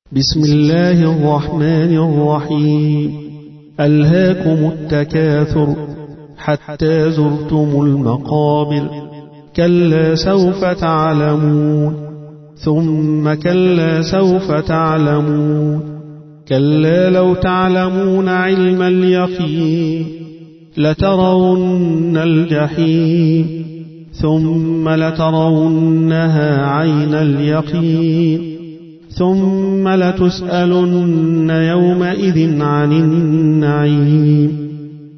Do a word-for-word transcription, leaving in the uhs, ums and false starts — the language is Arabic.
بسم الله الرحمن الرحيم. ألهاكم التكاثر حتى زرتم المقابر، كلا سوف تعلمون، ثم كلا سوف تعلمون، كلا لو تعلمون علم اليقين لترون الجحيم، ثم لترونها عين اليقين، ثم لتسألن يومئذ عن النعيم.